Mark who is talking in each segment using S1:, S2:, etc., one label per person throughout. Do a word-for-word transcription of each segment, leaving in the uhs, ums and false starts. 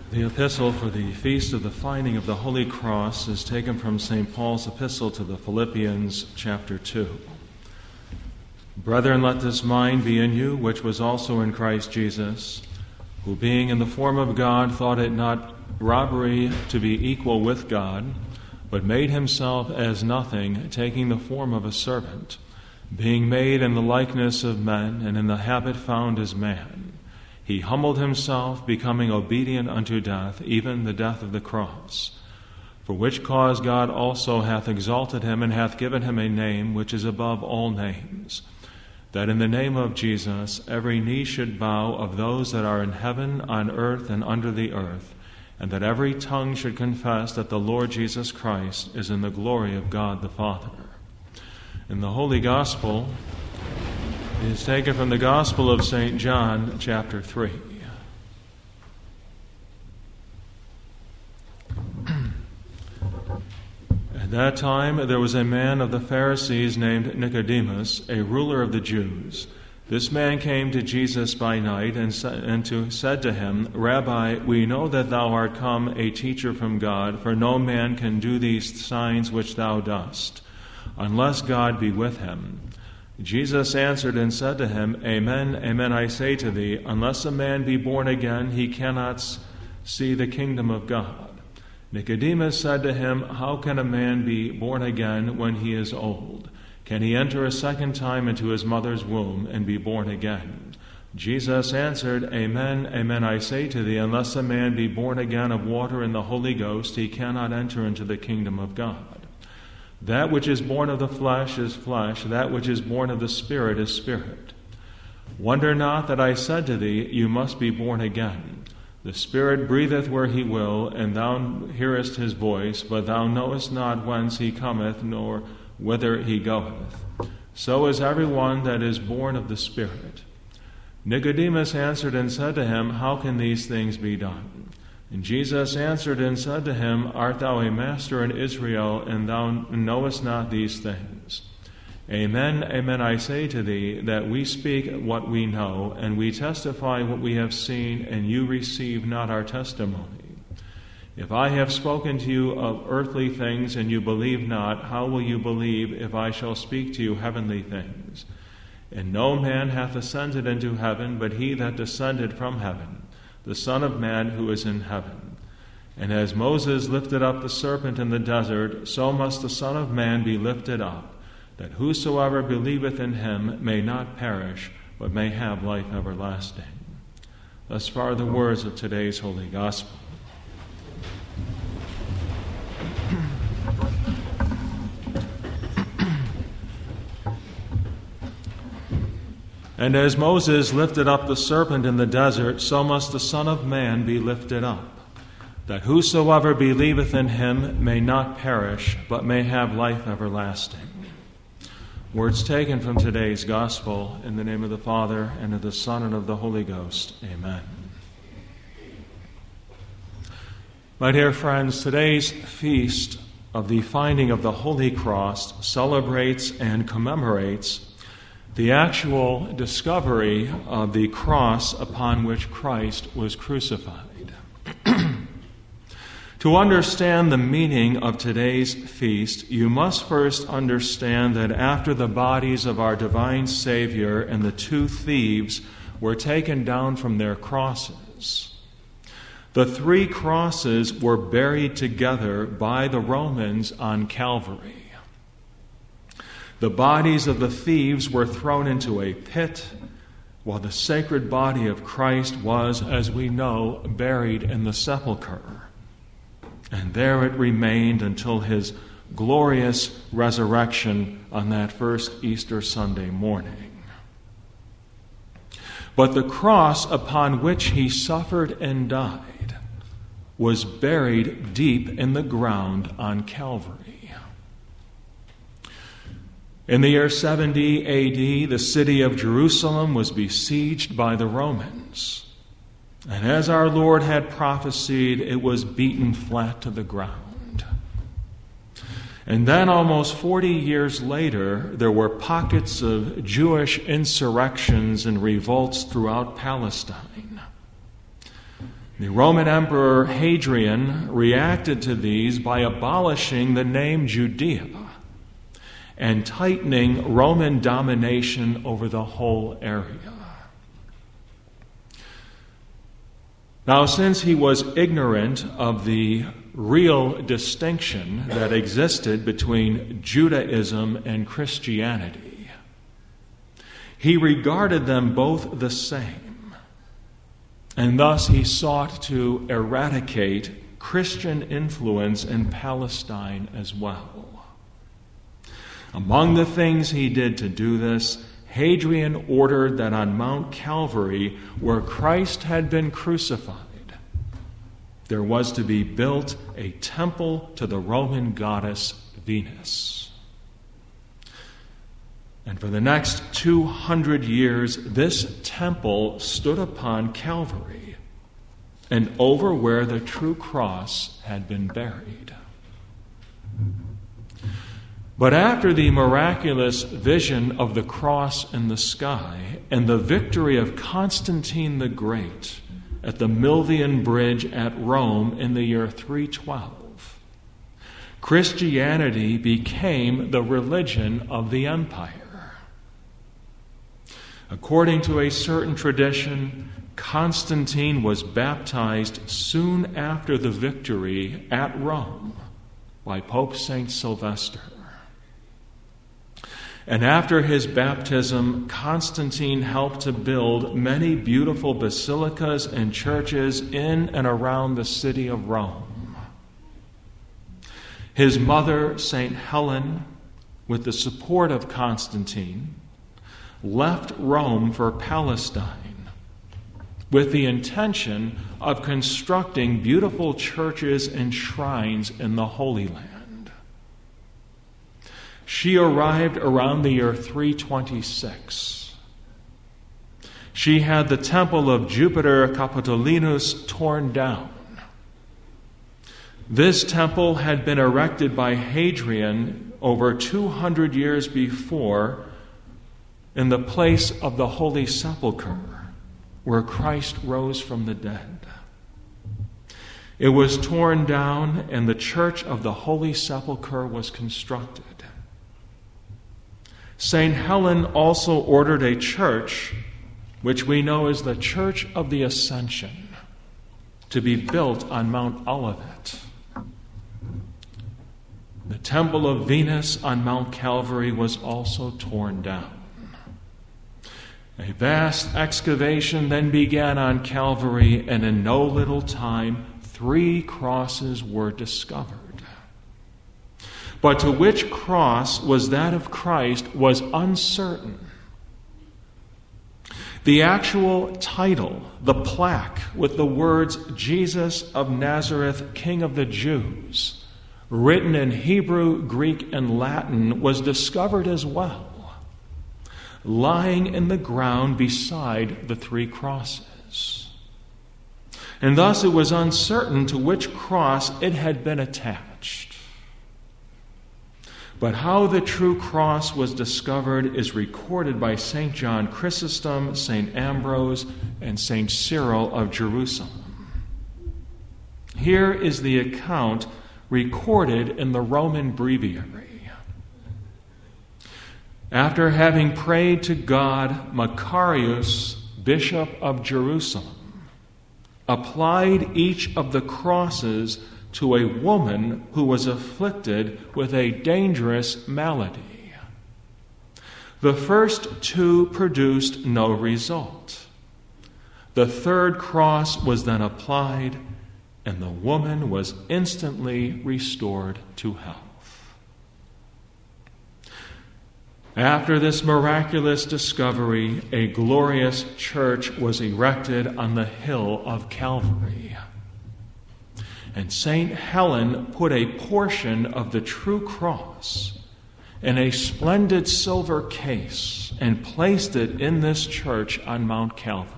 S1: The epistle for the Feast of the Finding of the Holy Cross is taken from Saint Paul's epistle to the Philippians, chapter two. Brethren, let this mind be in you, which was also in Christ Jesus, who being in the form of God thought it not robbery to be equal with God, but made himself as nothing, taking the form of a servant, being made in the likeness of men, and in the habit found as man. He humbled himself, becoming obedient unto death, even the death of the cross. For which cause God also hath exalted him, and hath given him a name which is above all names, that in the name of Jesus every knee should bow, of those that are in heaven, on earth, and under the earth, and that every tongue should confess that the Lord Jesus Christ is in the glory of God the Father. In the Holy Gospel is taken from the Gospel of Saint John, chapter three. At that time there was a man of the Pharisees named Nicodemus, a ruler of the Jews. This man came to Jesus by night and, sa- and to, said to him, Rabbi, we know that thou art come a teacher from God, for no man can do these signs which thou dost, unless God be with him. Jesus answered and said to him, Amen, amen, I say to thee, unless a man be born again, he cannot see the kingdom of God. Nicodemus said to him, How can a man be born again when he is old? Can he enter a second time into his mother's womb and be born again? Jesus answered, Amen, amen, I say to thee, unless a man be born again of water and the Holy Ghost, he cannot enter into the kingdom of God. That which is born of the flesh is flesh, that which is born of the Spirit is spirit. Wonder not that I said to thee, You must be born again. The Spirit breatheth where he will, and thou hearest his voice, but thou knowest not whence he cometh, nor whither he goeth. So is every one that is born of the Spirit. Nicodemus answered and said to him, How can these things be done? And Jesus answered and said to him, Art thou a master in Israel, and thou knowest not these things? Amen, amen, I say to thee, that we speak what we know, and we testify what we have seen, and you receive not our testimony. If I have spoken to you of earthly things, and you believe not, how will you believe if I shall speak to you heavenly things? And no man hath ascended into heaven, but he that descended from heaven, the Son of Man who is in heaven. And as Moses lifted up the serpent in the desert, so must the Son of Man be lifted up, that whosoever believeth in him may not perish, but may have life everlasting. Thus far the words of today's Holy Gospel. And as Moses lifted up the serpent in the desert, so must the Son of Man be lifted up, that whosoever believeth in him may not perish, but may have life everlasting. Words taken from today's Gospel, in the name of the Father, and of the Son, and of the Holy Ghost. Amen. My dear friends, today's feast of the Finding of the Holy Cross celebrates and commemorates the actual discovery of the cross upon which Christ was crucified. To understand the meaning of today's feast, you must first understand that after the bodies of our divine Savior and the two thieves were taken down from their crosses, the three crosses were buried together by the Romans on Calvary. The bodies of the thieves were thrown into a pit, while the sacred body of Christ was, as we know, buried in the sepulchre. And there it remained until his glorious resurrection on that first Easter Sunday morning. But the cross upon which he suffered and died was buried deep in the ground on Calvary. In the year seventy A D, the city of Jerusalem was besieged by the Romans. And as our Lord had prophesied, it was beaten flat to the ground. And then almost forty years later, there were pockets of Jewish insurrections and revolts throughout Palestine. The Roman Emperor Hadrian reacted to these by abolishing the name Judea and tightening Roman domination over the whole area. Now, since he was ignorant of the real distinction that existed between Judaism and Christianity, he regarded them both the same, and thus he sought to eradicate Christian influence in Palestine as well. Among the things he did to do this, Hadrian ordered that on Mount Calvary, where Christ had been crucified, there was to be built a temple to the Roman goddess Venus. And for the next two hundred years, this temple stood upon Calvary and over where the true cross had been buried. But after the miraculous vision of the cross in the sky and the victory of Constantine the Great at the Milvian Bridge at Rome in the year three twelve, Christianity became the religion of the empire. According to a certain tradition, Constantine was baptized soon after the victory at Rome by Pope Saint Sylvester. And after his baptism, Constantine helped to build many beautiful basilicas and churches in and around the city of Rome. His mother, Saint Helen, with the support of Constantine, left Rome for Palestine with the intention of constructing beautiful churches and shrines in the Holy Land. She arrived around the year three twenty-six. She had the temple of Jupiter Capitolinus torn down. This temple had been erected by Hadrian over two hundred years before in the place of the Holy Sepulchre, where Christ rose from the dead. It was torn down, and the Church of the Holy Sepulchre was constructed. Saint Helen also ordered a church, which we know as the Church of the Ascension, to be built on Mount Olivet. The Temple of Venus on Mount Calvary was also torn down. A vast excavation then began on Calvary, and in no little time, three crosses were discovered. But to which cross was that of Christ was uncertain. The actual title, the plaque with the words Jesus of Nazareth, King of the Jews, written in Hebrew, Greek, and Latin, was discovered as well, lying in the ground beside the three crosses. And thus it was uncertain to which cross it had been attached. But how the true cross was discovered is recorded by Saint John Chrysostom, Saint Ambrose, and Saint Cyril of Jerusalem. Here is the account recorded in the Roman breviary. After having prayed to God, Macarius, Bishop of Jerusalem, applied each of the crosses to a woman who was afflicted with a dangerous malady. The first two produced no result. The third cross was then applied, and the woman was instantly restored to health. After this miraculous discovery, a glorious church was erected on the hill of Calvary. And Saint Helen put a portion of the true cross in a splendid silver case and placed it in this church on Mount Calvary.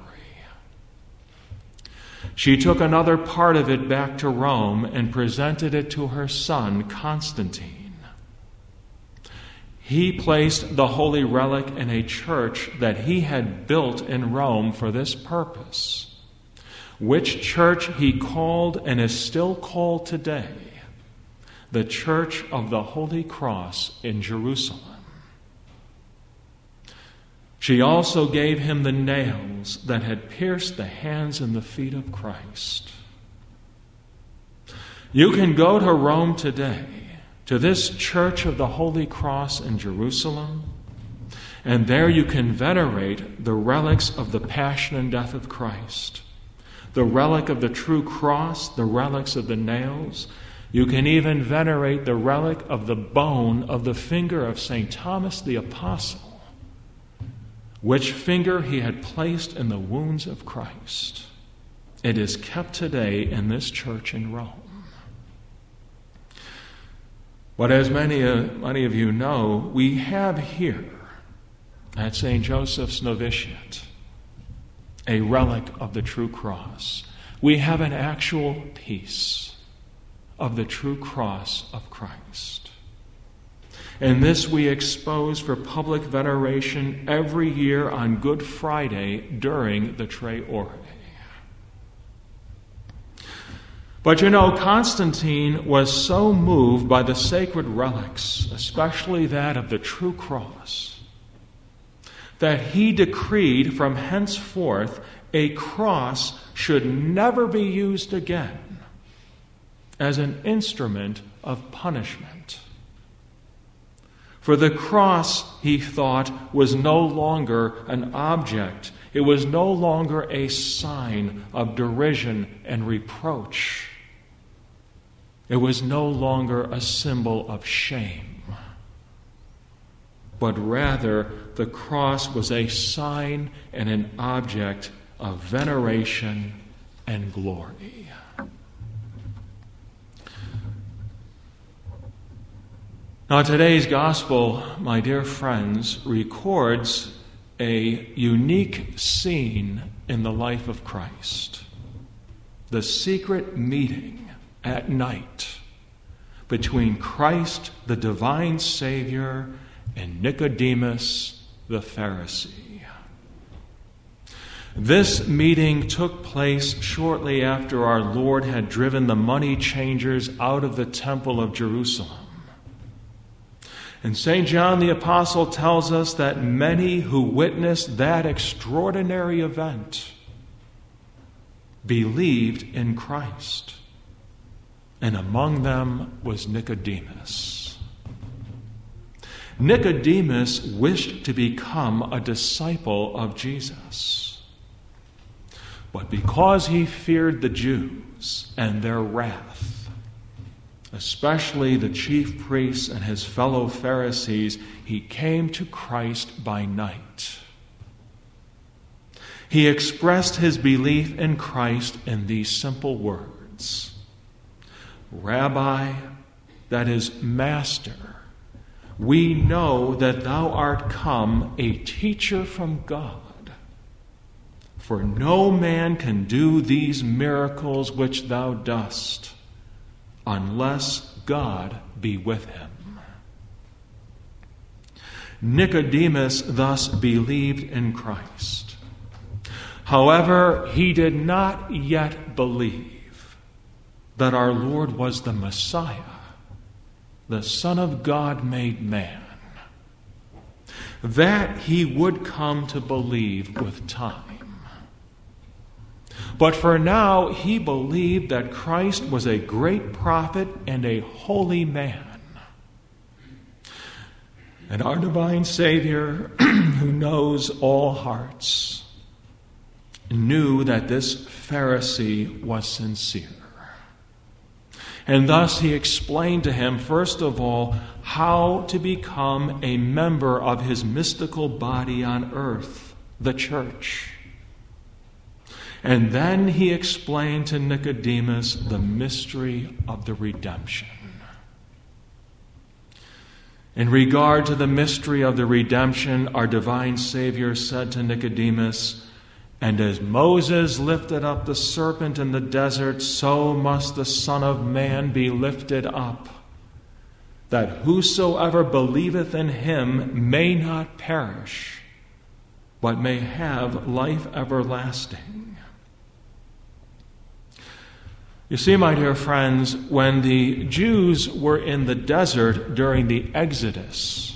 S1: She took another part of it back to Rome and presented it to her son, Constantine. He placed the holy relic in a church that he had built in Rome for this purpose, which church he called and is still called today the Church of the Holy Cross in Jerusalem. She also gave him the nails that had pierced the hands and the feet of Christ. You can go to Rome today, to this Church of the Holy Cross in Jerusalem, and there you can venerate the relics of the passion and death of Christ, the relic of the true cross, the relics of the nails. You can even venerate the relic of the bone of the finger of Saint Thomas the Apostle, which finger he had placed in the wounds of Christ. It is kept today in this church in Rome. But as many, uh, many of you know, we have here at Saint Joseph's Novitiate a relic of the true cross. We have an actual piece of the true cross of Christ. And this we expose for public veneration every year on Good Friday during the Tre Ore. But you know, Constantine was so moved by the sacred relics, especially that of the true cross, that he decreed from henceforth a cross should never be used again as an instrument of punishment. For the cross, he thought, was no longer an object. It was no longer a sign of derision and reproach. It was no longer a symbol of shame. But rather, the cross was a sign and an object of veneration and glory. Now, today's gospel, my dear friends, records a unique scene in the life of Christ. The secret meeting at night between Christ, the divine Savior, and Nicodemus, the Pharisee. This meeting took place shortly after our Lord had driven the money changers out of the temple of Jerusalem. And Saint John the Apostle tells us that many who witnessed that extraordinary event believed in Christ. And among them was Nicodemus. Nicodemus wished to become a disciple of Jesus. But because he feared the Jews and their wrath, especially the chief priests and his fellow Pharisees, he came to Christ by night. He expressed his belief in Christ in these simple words: Rabbi, that is, Master, we know that thou art come a teacher from God. For no man can do these miracles which thou dost, unless God be with him. Nicodemus thus believed in Christ. However, he did not yet believe that our Lord was the Messiah, the Son of God made man. That he would come to believe with time. But for now, he believed that Christ was a great prophet and a holy man. And our divine Savior, who knows all hearts, knew that this Pharisee was sincere. And thus he explained to him, first of all, how to become a member of his mystical body on earth, the church. And then he explained to Nicodemus the mystery of the redemption. In regard to the mystery of the redemption, our divine Savior said to Nicodemus, "And as Moses lifted up the serpent in the desert, so must the Son of Man be lifted up, that whosoever believeth in him may not perish, but may have life everlasting." You see, my dear friends, when the Jews were in the desert during the Exodus,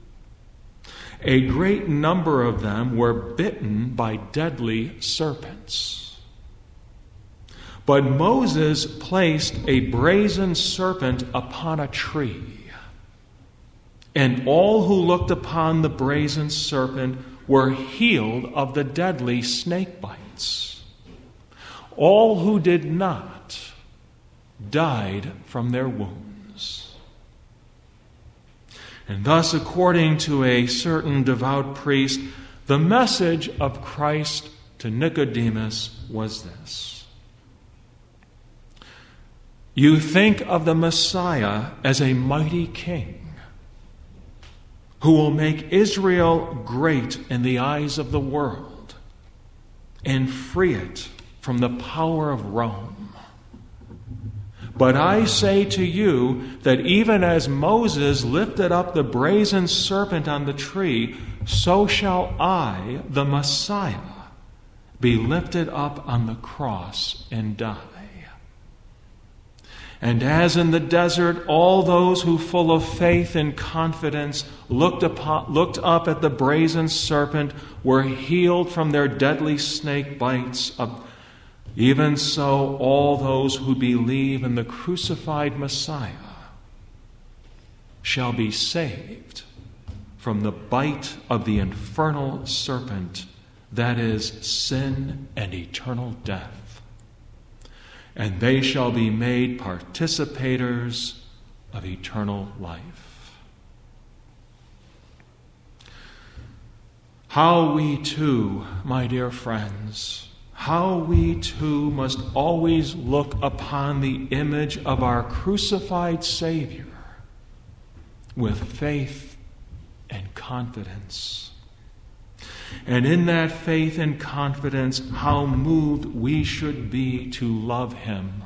S1: a great number of them were bitten by deadly serpents. But Moses placed a brazen serpent upon a tree, and all who looked upon the brazen serpent were healed of the deadly snake bites. All who did not died from their wounds. And thus, according to a certain devout priest, the message of Christ to Nicodemus was this: you think of the Messiah as a mighty king who will make Israel great in the eyes of the world and free it from the power of Rome. But I say to you that even as Moses lifted up the brazen serpent on the tree, so shall I, the Messiah, be lifted up on the cross and die. And as in the desert, all those who full of faith and confidence looked upon, looked up at the brazen serpent were healed from their deadly snake bites, of even so, all those who believe in the crucified Messiah shall be saved from the bite of the infernal serpent, that is, sin and eternal death. And they shall be made participators of eternal life. How we too, my dear friends, how we too must always look upon the image of our crucified Savior with faith and confidence. And in that faith and confidence, how moved we should be to love Him,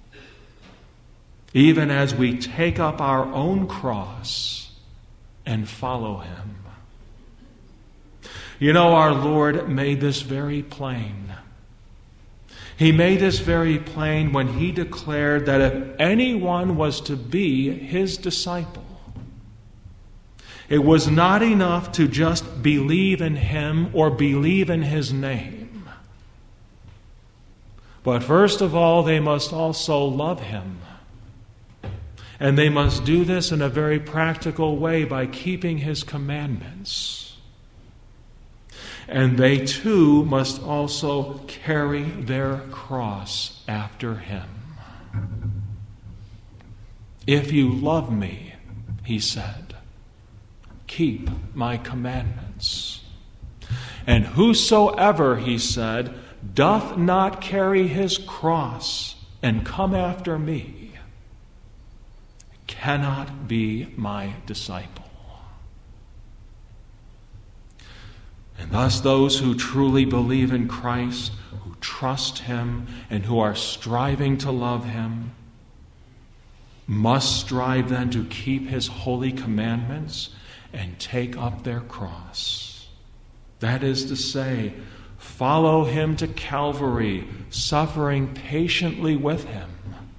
S1: even as we take up our own cross and follow Him. You know, our Lord made this very plain. He made this very plain when He declared that if anyone was to be His disciple, it was not enough to just believe in Him or believe in His name. But first of all, they must also love Him. And they must do this in a very practical way by keeping His commandments. And they too must also carry their cross after Him. If you love me, He said, keep my commandments. And whosoever, He said, doth not carry his cross and come after me cannot be my disciple. And thus those who truly believe in Christ, who trust Him, and who are striving to love Him, must strive then to keep His holy commandments and take up their cross. That is to say, follow Him to Calvary, suffering patiently with Him,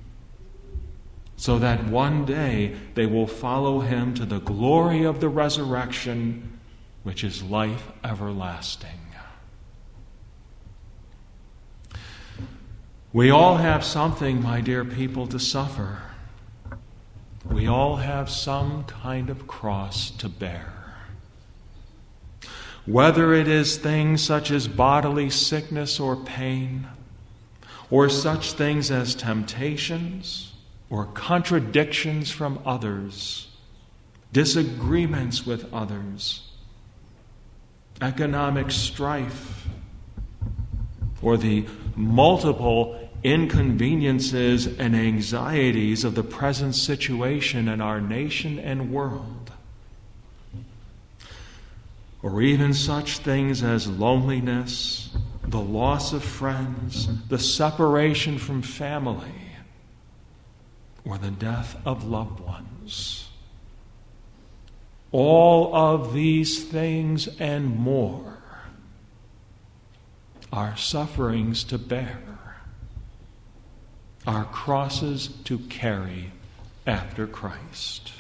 S1: so that one day they will follow Him to the glory of the resurrection, which is life everlasting. We all have something, my dear people, to suffer. We all have some kind of cross to bear. Whether it is things such as bodily sickness or pain, or such things as temptations, or contradictions from others, disagreements with others, economic strife, or the multiple inconveniences and anxieties of the present situation in our nation and world, or even such things as loneliness, the loss of friends, the separation from family, or the death of loved ones. All of these things and more are sufferings to bear. our crosses to carry after Christ.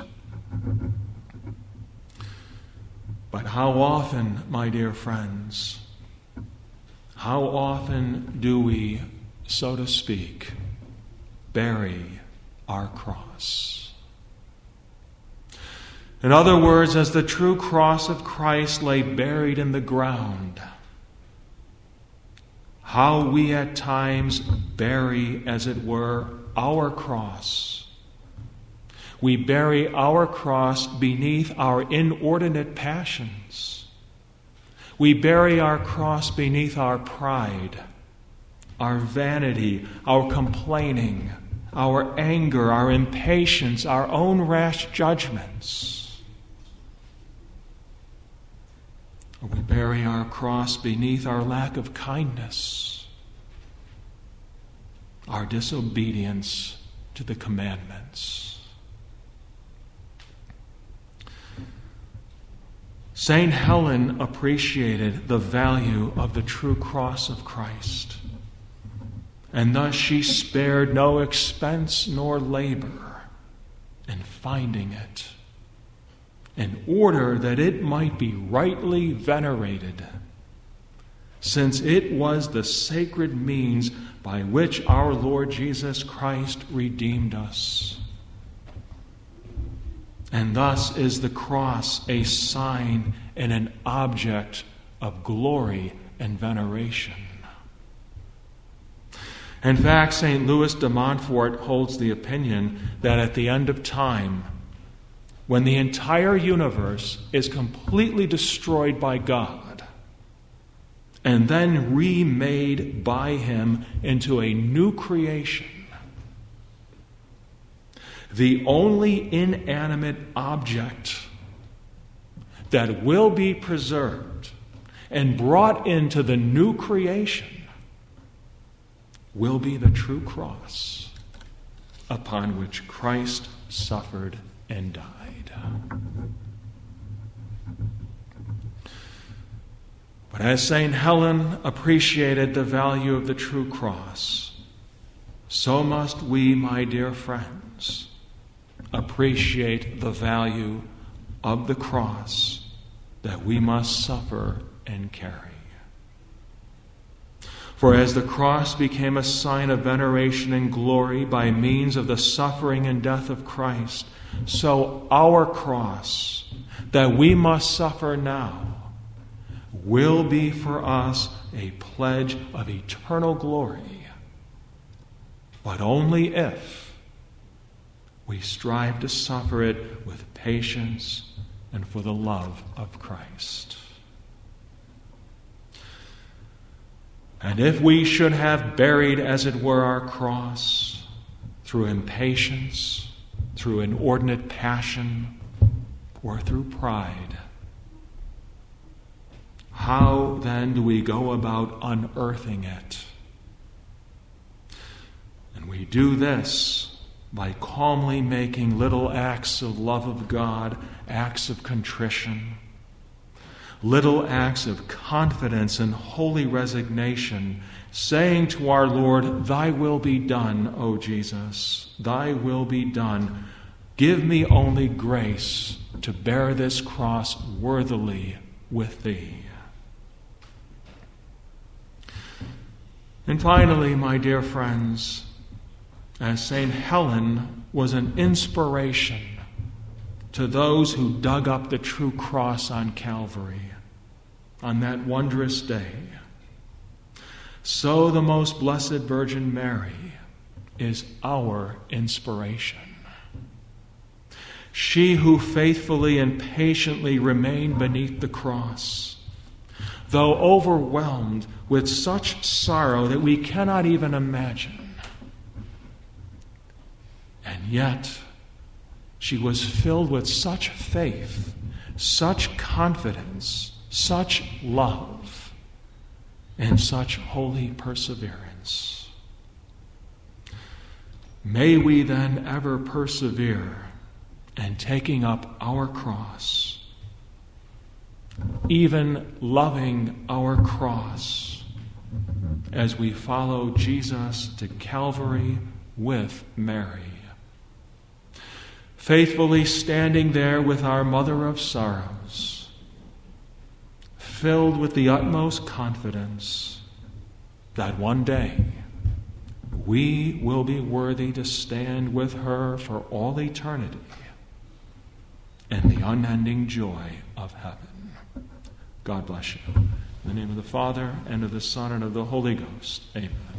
S1: But how often, my dear friends, how often do we, so to speak, bury our cross? In other words, as the true cross of Christ lay buried in the ground, how we at times bury, as it were, our cross. We bury our cross beneath our inordinate passions. We bury our cross beneath our pride, our vanity, our complaining, our anger, our impatience, our own rash judgments. Or we bury our cross beneath our lack of kindness, our disobedience to the commandments. Saint Helen appreciated the value of the true cross of Christ, and thus she spared no expense nor labor in finding it, in order that it might be rightly venerated, since it was the sacred means by which our Lord Jesus Christ redeemed us. And thus is the cross a sign and an object of glory and veneration. In fact, Saint Louis de Montfort holds the opinion that at the end of time, when the entire universe is completely destroyed by God and then remade by Him into a new creation, the only inanimate object that will be preserved and brought into the new creation will be the true cross upon which Christ suffered and died. But as Saint Helen appreciated the value of the true cross, so must we, my dear friends, appreciate the value of the cross that we must suffer and carry. For as the cross became a sign of veneration and glory by means of the suffering and death of Christ, so our cross that we must suffer now will be for us a pledge of eternal glory, but only if we strive to suffer it with patience and for the love of Christ. And if we should have buried, as it were, our cross through impatience, through inordinate passion, or through pride, how then do we go about unearthing it? And we do this by calmly making little acts of love of God, acts of contrition, little acts of confidence and holy resignation, saying to our Lord, "Thy will be done, O Jesus, thy will be done. Give me only grace to bear this cross worthily with thee." And finally, my dear friends, as Saint Helen was an inspiration to those who dug up the true cross on Calvary on that wondrous day, so the most blessed Virgin Mary is our inspiration. She who faithfully and patiently remained beneath the cross, though overwhelmed with such sorrow that we cannot even imagine, and yet she was filled with such faith, such confidence, such love, and such holy perseverance. May we then ever persevere in taking up our cross, even loving our cross as we follow Jesus to Calvary with Mary. Faithfully standing there with our Mother of Sorrows, filled with the utmost confidence that one day we will be worthy to stand with her for all eternity in the unending joy of heaven. God bless you. In the name of the Father, and of the Son, and of the Holy Ghost. Amen.